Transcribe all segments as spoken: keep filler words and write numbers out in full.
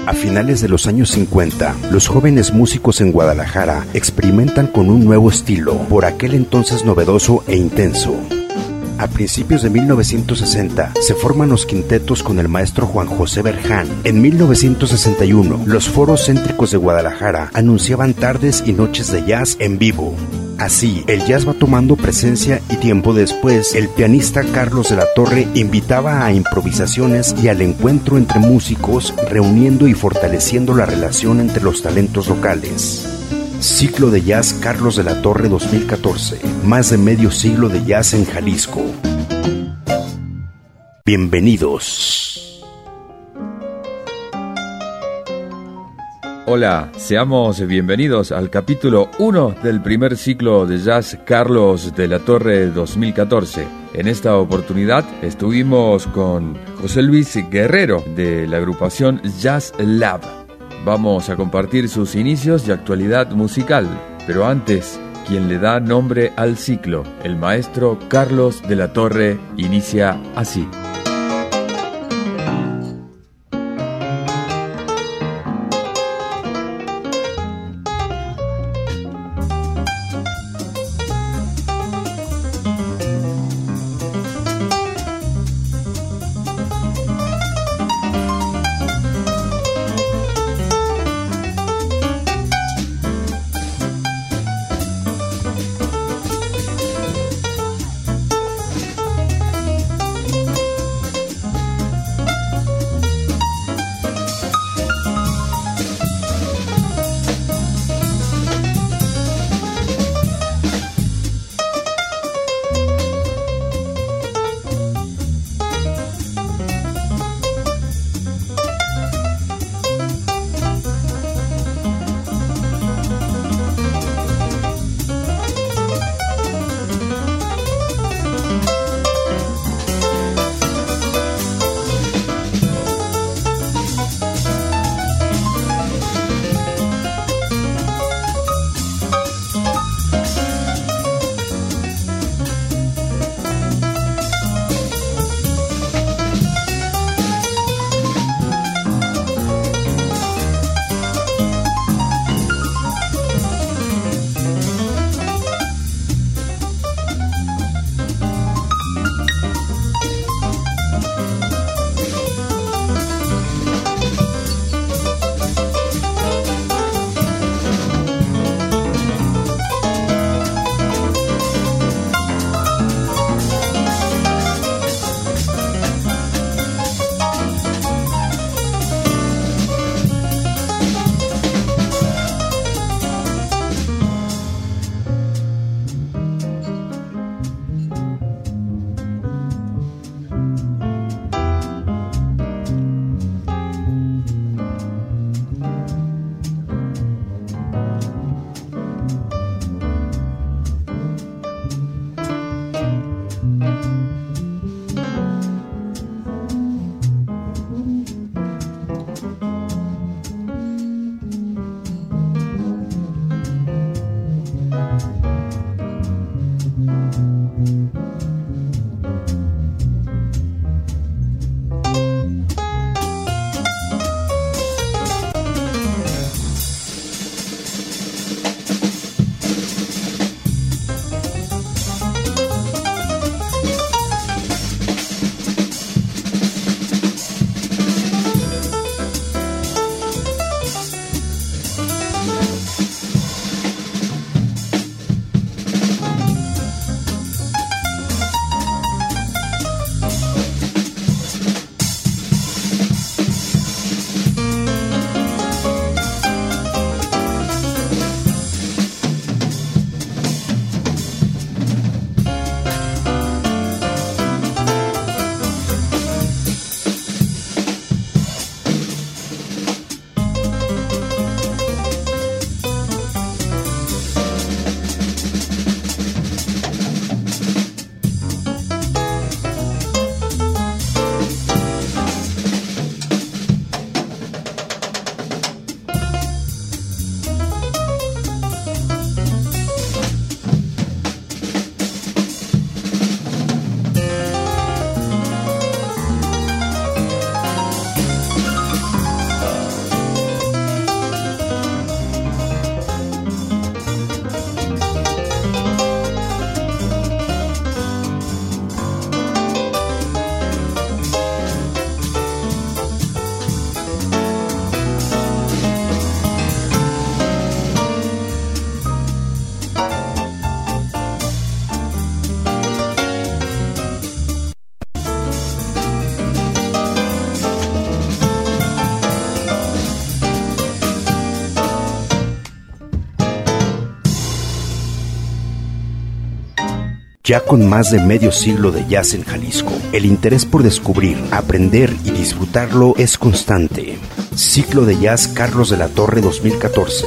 A finales de los años cincuenta, los jóvenes músicos en Guadalajara experimentan con un nuevo estilo, por aquel entonces novedoso e intenso. A principios de mil novecientos sesenta, se forman los quintetos con el maestro Juan José Berján. En mil novecientos sesenta y uno, los foros céntricos de Guadalajara anunciaban tardes y noches de jazz en vivo. Así, el jazz va tomando presencia y tiempo después, el pianista Carlos de la Torre invitaba a improvisaciones y al encuentro entre músicos, reuniendo y fortaleciendo la relación entre los talentos locales. Ciclo de Jazz Carlos de la Torre dos mil catorce. Más de medio siglo de jazz en Jalisco. Bienvenidos. Hola, seamos bienvenidos al capítulo uno del primer ciclo de Jazz Carlos de la Torre dos mil catorce. En esta oportunidad estuvimos con José Luis Guerrero de la agrupación Jazz Lab. Vamos a compartir sus inicios y actualidad musical, pero antes, quien le da nombre al ciclo, el maestro Carlos de la Torre, inicia así. Ya con más de medio siglo de jazz en Jalisco, el interés por descubrir, aprender y disfrutarlo es constante. Ciclo de Jazz Carlos de la Torre dos mil catorce.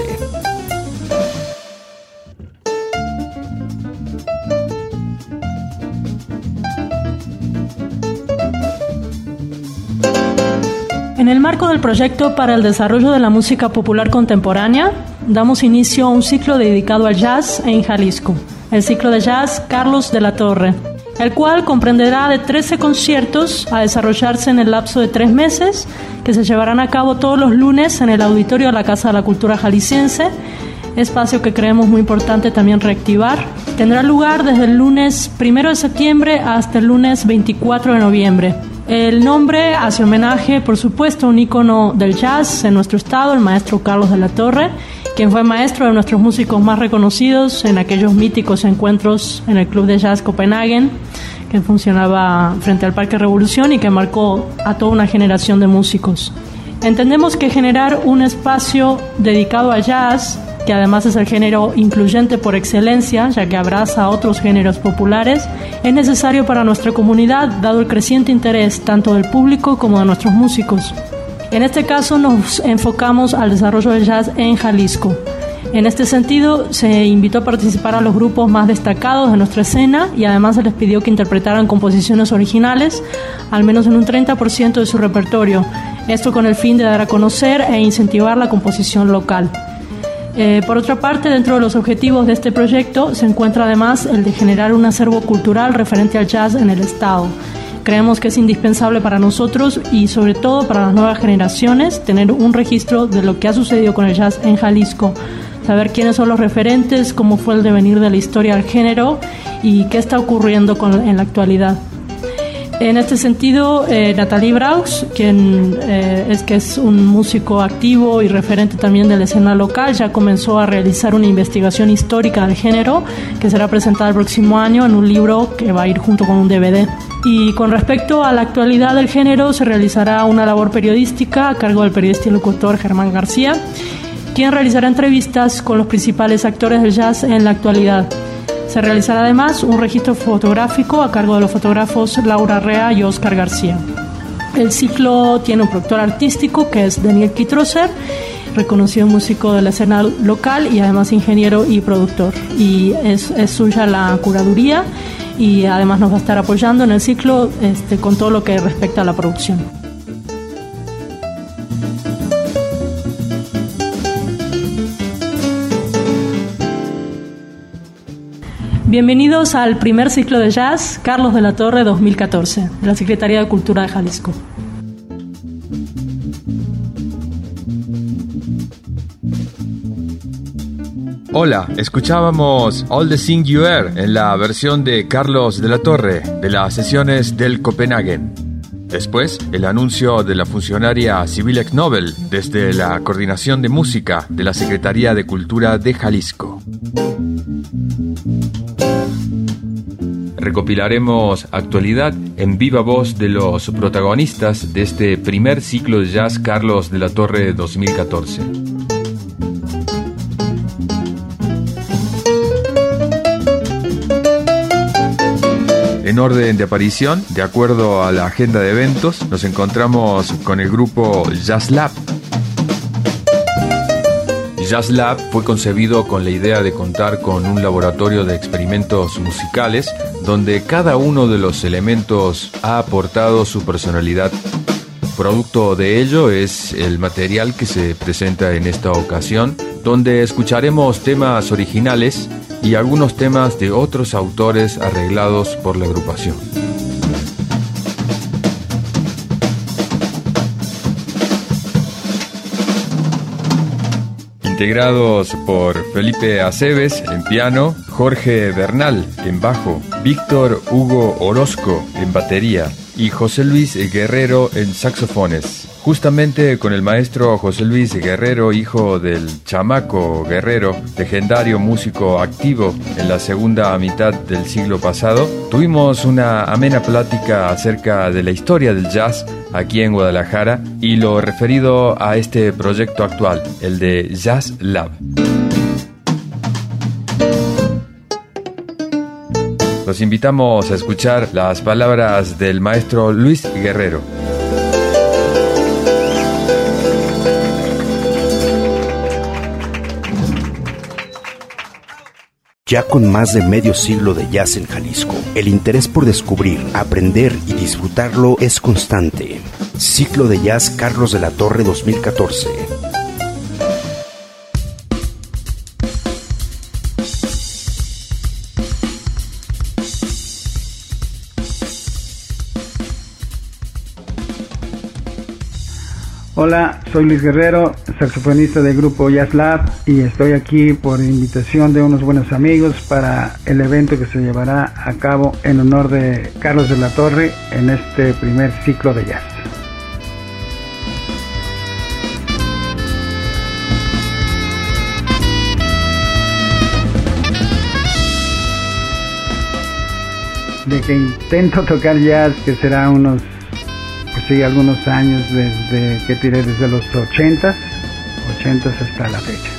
En el marco del proyecto para el desarrollo de la música popular contemporánea, damos inicio a un ciclo dedicado al jazz en Jalisco, el ciclo de jazz Carlos de la Torre, el cual comprenderá de trece conciertos a desarrollarse en el lapso de tres meses, que se llevarán a cabo todos los lunes en el auditorio de la Casa de la Cultura Jalisciense, espacio que creemos muy importante también reactivar. Tendrá lugar desde el lunes primero de septiembre hasta el lunes veinticuatro de noviembre. El nombre hace homenaje, por supuesto, a un ícono del jazz en nuestro estado, el maestro Carlos de la Torre, quien fue maestro de nuestros músicos más reconocidos en aquellos míticos encuentros en el Club de Jazz Copenhagen, que funcionaba frente al Parque Revolución y que marcó a toda una generación de músicos. Entendemos que generar un espacio dedicado al jazz, que además es el género incluyente por excelencia, ya que abraza a otros géneros populares, es necesario para nuestra comunidad, dado el creciente interés tanto del público como de nuestros músicos. En este caso nos enfocamos al desarrollo del jazz en Jalisco. En este sentido, se invitó a participar a los grupos más destacados de nuestra escena y además se les pidió que interpretaran composiciones originales, al menos en un treinta por ciento de su repertorio, esto con el fin de dar a conocer e incentivar la composición local. Eh, por otra parte, dentro de los objetivos de este proyecto se encuentra además el de generar un acervo cultural referente al jazz en el estado. Creemos que es indispensable para nosotros y sobre todo para las nuevas generaciones tener un registro de lo que ha sucedido con el jazz en Jalisco, saber quiénes son los referentes, cómo fue el devenir de la historia del género y qué está ocurriendo con, en la actualidad. En este sentido, eh, Nathalie Braux, quien eh, es que es un músico activo y referente también de la escena local, ya comenzó a realizar una investigación histórica del género que será presentada el próximo año en un libro que va a ir junto con un D V D. Y con respecto a la actualidad del género, se realizará una labor periodística a cargo del periodista y locutor Germán García, quien realizará entrevistas con los principales actores del jazz en la actualidad. Se realizará además un registro fotográfico a cargo de los fotógrafos Laura Rea y Oscar García. El ciclo tiene un productor artístico que es Daniel Kitroser, reconocido músico de la escena local y además ingeniero y productor. Y es, es suya la curaduría y además nos va a estar apoyando en el ciclo este, con todo lo que respecta a la producción. Bienvenidos al primer ciclo de jazz Carlos de la Torre dos mil catorce, de la Secretaría de Cultura de Jalisco. Hola, escuchábamos All the Thing You Are en la versión de Carlos de la Torre de las sesiones del Copenhagen. Después, el anuncio de la funcionaria Sibylec Nobel desde la Coordinación de Música de la Secretaría de Cultura de Jalisco. Recopilaremos actualidad en viva voz de los protagonistas de este primer ciclo de jazz Carlos de la Torre dos mil catorce. En orden de aparición, de acuerdo a la agenda de eventos, nos encontramos con el grupo Jazz Lab. Jazz Lab fue concebido con la idea de contar con un laboratorio de experimentos musicales donde cada uno de los elementos ha aportado su personalidad. Producto de ello es el material que se presenta en esta ocasión, donde escucharemos temas originales y algunos temas de otros autores arreglados por la agrupación. Integrados por Felipe Aceves en piano, Jorge Bernal en bajo, Víctor Hugo Orozco en batería y José Luis Guerrero en saxofones. Justamente con el maestro José Luis Guerrero, hijo del Chamaco Guerrero, legendario músico activo en la segunda mitad del siglo pasado, tuvimos una amena plática acerca de la historia del jazz aquí en Guadalajara y lo referido a este proyecto actual, el de Jazz Lab. Los invitamos a escuchar las palabras del maestro Luis Guerrero. Ya con más de medio siglo de jazz en Jalisco, el interés por descubrir, aprender y disfrutarlo es constante. Ciclo de Jazz Carlos de la Torre dos mil catorce. Hola, soy Luis Guerrero, saxofonista del grupo Jazz Lab, y estoy aquí por invitación de unos buenos amigos para el evento que se llevará a cabo en honor de Carlos de la Torre en este primer ciclo de jazz. De que intento tocar jazz, que será unos pues sí, algunos años, desde que tiré desde los ochentas, ochentas hasta la fecha.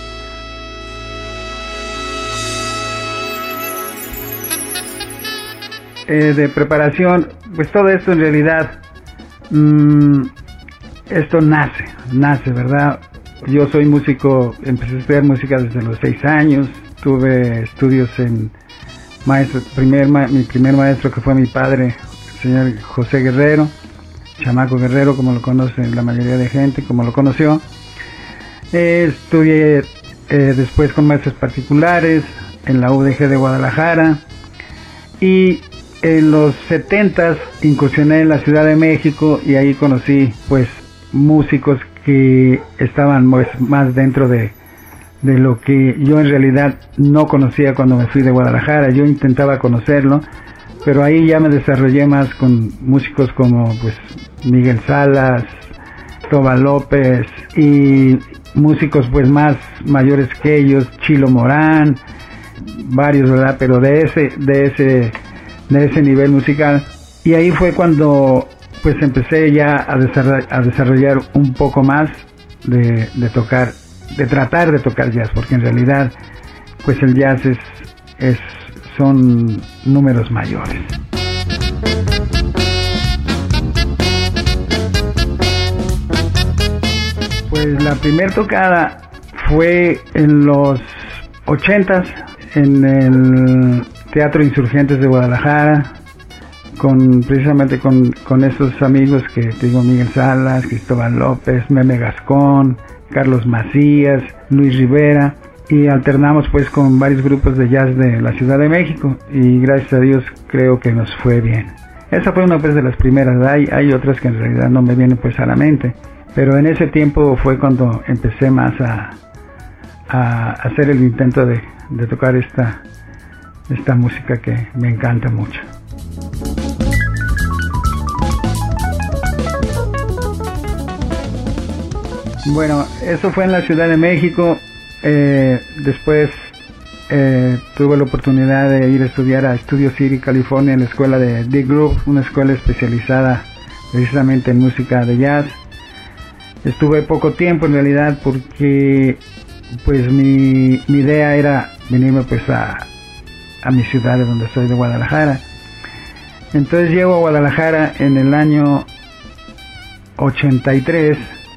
Eh, de preparación, pues todo esto en realidad, mmm, esto nace, nace, ¿verdad? Yo soy músico, empecé a estudiar música desde los seis años, tuve estudios en maestro, primer, mi primer maestro que fue mi padre, el señor José Guerrero, Chamaco Guerrero, como lo conoce la mayoría de gente, como lo conoció. Eh, estudié eh, después con maestros particulares en la U D G de Guadalajara, y en los setentas incursioné en la Ciudad de México, y ahí conocí pues músicos que estaban pues, más dentro de, de lo que yo en realidad no conocía cuando me fui de Guadalajara. Yo intentaba conocerlo, pero ahí ya me desarrollé más con músicos como pues Miguel Salas, Toba López, y músicos pues más mayores que ellos, Chilo Morán, varios, ¿verdad? Pero de ese, de ese, de ese nivel musical. Y ahí fue cuando pues empecé ya a desarrollar, a desarrollar un poco más de, de tocar, de tratar de tocar jazz, porque en realidad pues el jazz es, es son números mayores. Pues la primera tocada fue en los ochentas en el Teatro Insurgentes de Guadalajara, con precisamente con, con esos amigos que te digo, Miguel Salas, Cristóbal López, Meme Gascón, Carlos Macías, Luis Rivera, y alternamos pues con varios grupos de jazz de la Ciudad de México, y gracias a Dios creo que nos fue bien. Esa fue una pues de las primeras. Hay, hay otras que en realidad no me vienen pues a la mente, pero en ese tiempo fue cuando empecé más a, a hacer el intento de, de tocar esta, esta música que me encanta mucho. Bueno, eso fue en la Ciudad de México. Eh, después eh, tuve la oportunidad de ir a estudiar a Studio City, California, en la escuela de Dick Groove, una escuela especializada precisamente en música de jazz. Estuve poco tiempo en realidad porque pues mi, mi idea era venirme pues a, a mi ciudad de donde soy, de Guadalajara. Entonces llego a Guadalajara en el año ochenta y tres,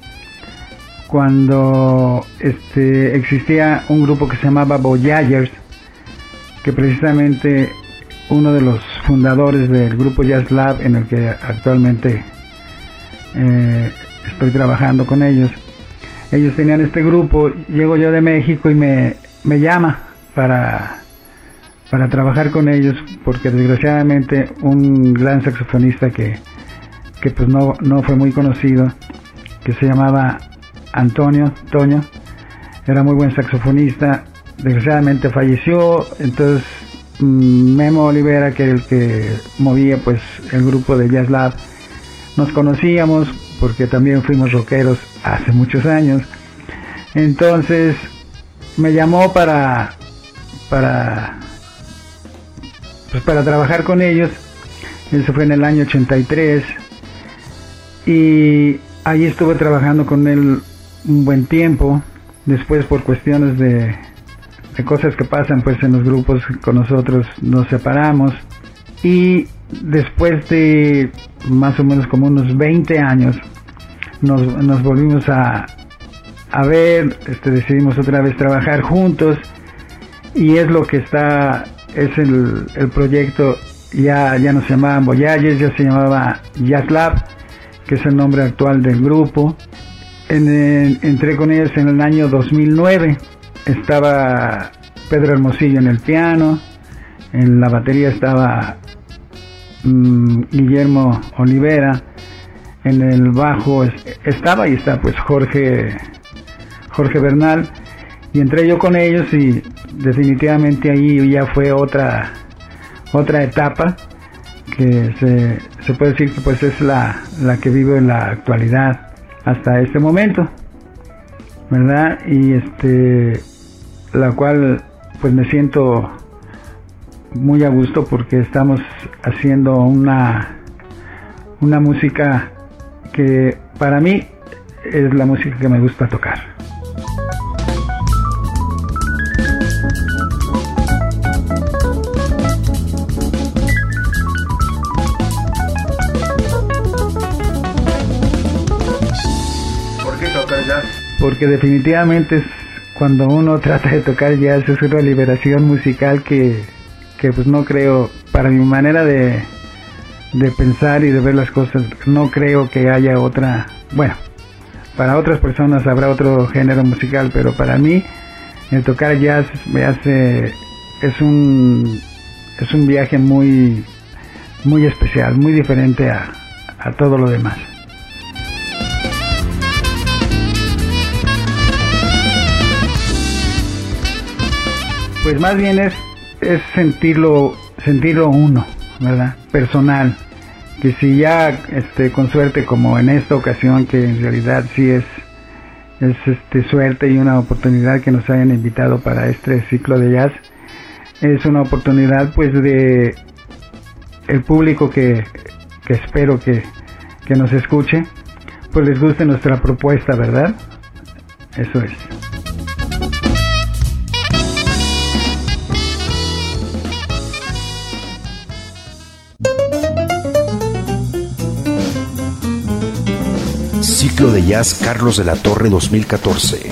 cuando este, existía un grupo que se llamaba Voyagers, que precisamente uno de los fundadores del grupo Jazz Lab, en el que actualmente eh, estoy trabajando con ellos, ellos tenían este grupo. Llego yo de México y me, me llama para, para trabajar con ellos, porque desgraciadamente un gran saxofonista que, que pues no, no fue muy conocido, que se llamaba Antonio Toño, era muy buen saxofonista, desgraciadamente falleció. Entonces Memo Olivera, que era el que movía pues el grupo de Jazz Lab, nos conocíamos porque también fuimos rockeros hace muchos años. Entonces me llamó para para pues para trabajar con ellos. Eso fue en el año ochenta y tres, y ahí estuve trabajando con él un buen tiempo. Después, por cuestiones de de cosas que pasan pues en los grupos con nosotros, nos separamos y después de más o menos como unos veinte años nos, nos volvimos a, a ver, este, decidimos otra vez trabajar juntos y es lo que está, es el, el proyecto, ya, ya no se llamaban Voyages, ya se llamaba Jazz Lab, que es el nombre actual del grupo. En, en, entré con ellos en el año dos mil nueve, estaba Pedro Hermosillo en el piano, en la batería estaba mmm, Guillermo Olivera, en el bajo es, estaba y está pues Jorge, Jorge Bernal, y entré yo con ellos y definitivamente ahí ya fue otra, otra etapa que se, se puede decir que pues es la, la que vivo en la actualidad hasta este momento, ¿verdad? Y este, la cual pues me siento muy a gusto porque estamos haciendo una, una música que para mí es la música que me gusta tocar. Porque definitivamente es cuando uno trata de tocar jazz, es una liberación musical que, que pues no creo, para mi manera de, de pensar y de ver las cosas, no creo que haya otra, bueno, para otras personas habrá otro género musical, pero para mí el tocar jazz me hace, es un, es un viaje muy, muy especial, muy diferente a, a todo lo demás. Pues más bien es, es sentirlo, sentirlo uno, ¿verdad? Personal. Que si ya, este, con suerte, como en esta ocasión, que en realidad sí es, es este, suerte y una oportunidad que nos hayan invitado para este ciclo de jazz, es una oportunidad pues de el público que, que espero que, que nos escuche, pues les guste nuestra propuesta, ¿verdad? Eso es. Ciclo de Jazz Carlos de la Torre dos mil catorce.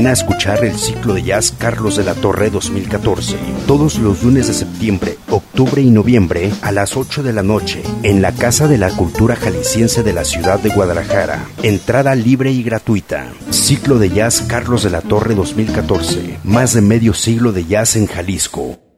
Ven a escuchar el ciclo de jazz Carlos de la Torre dos mil catorce, todos los lunes de septiembre, octubre y noviembre a las ocho de la noche, en la Casa de la Cultura Jalisciense de la ciudad de Guadalajara. Entrada libre y gratuita. Ciclo de jazz Carlos de la Torre dos mil catorce, más de medio siglo de jazz en Jalisco.